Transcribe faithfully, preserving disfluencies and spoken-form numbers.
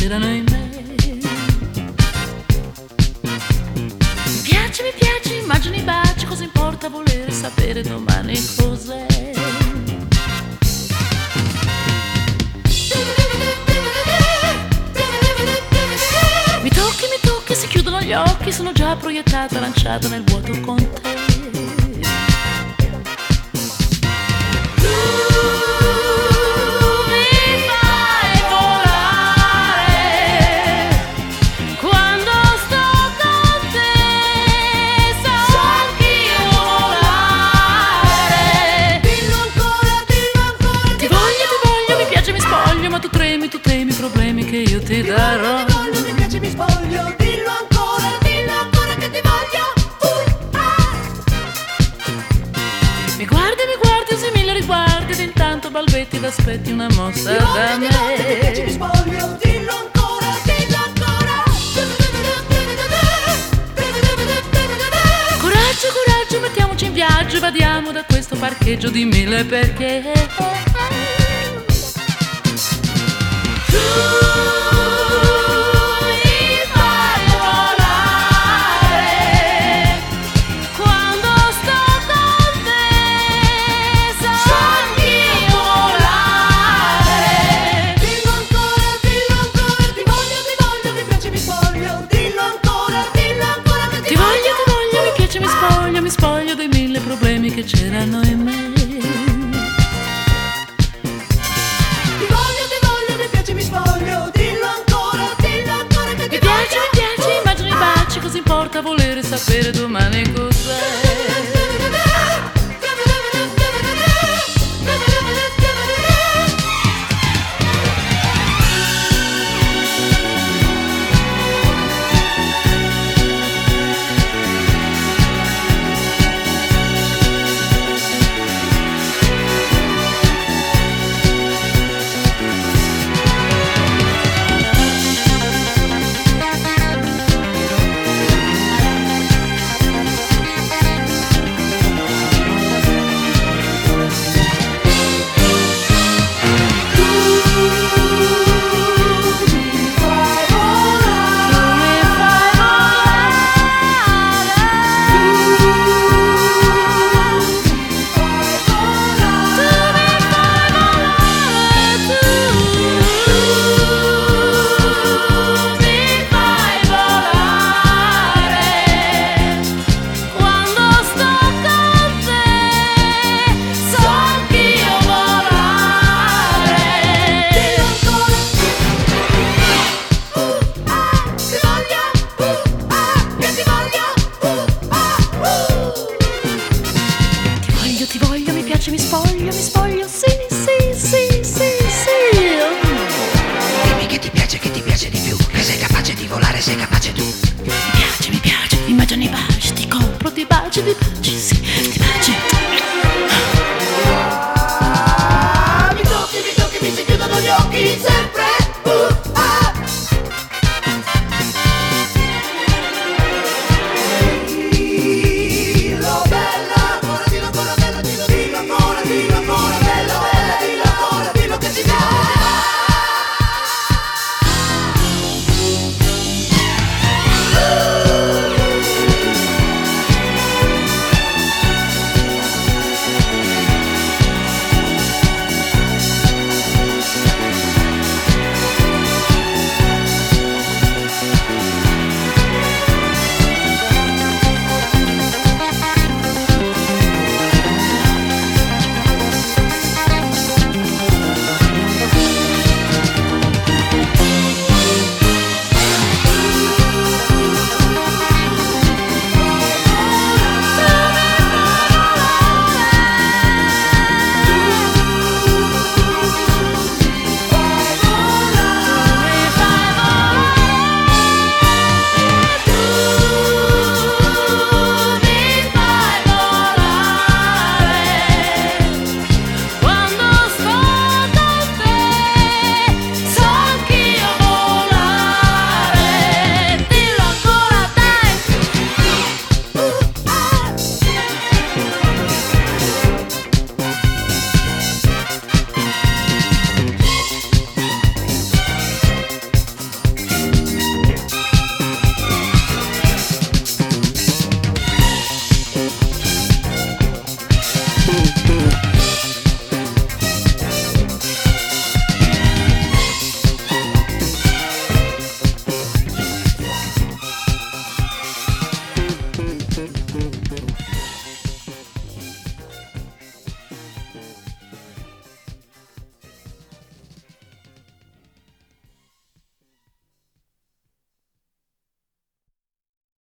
c'erano in me. Mi piace, mi piace, immagini, baci, cosa importa volere sapere domani cos'è? Mi tocchi, mi tocchi, si chiudono gli occhi, sono già proiettata, lanciata nel vuoto con te. Ma tu tremi, tu temi i problemi che io ti darò. Ti voglio, mi piace, mi spoglio. Dillo ancora, dillo ancora che ti voglio. Uh, ah. Mi guardi, mi guardi, usi mille riguardi ed intanto balbetti ed aspetti una mossa Ti da voglio, me. ti voglio, mi piace, mi spoglio. Dillo ancora, dillo ancora. Coraggio, coraggio, mettiamoci in viaggio, vadiamo da questo parcheggio di mille perché. Tu mi fai volare quando sto con te, sogni volare. Dillo ancora, dillo ancora. Ti voglio, ti voglio, mi piace, mi spoglio. Dillo ancora, dillo ancora che ti, Ti voglio, ti voglio, mi piace, mi spoglio, mi spoglio dei mille problemi che c'erano in me. Cosa importa volere sapere domani cos'è?